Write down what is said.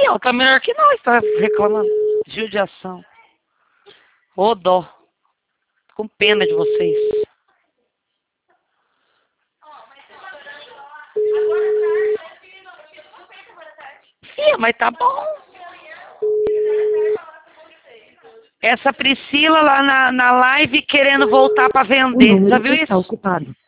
ó, tá melhor que nós, tá reclamando. Judiação. Ô dó. Com pena de vocês. Fia, mas tá bom. Essa Priscila lá na live querendo voltar pra O vender. Já número viu está isso? ocupado.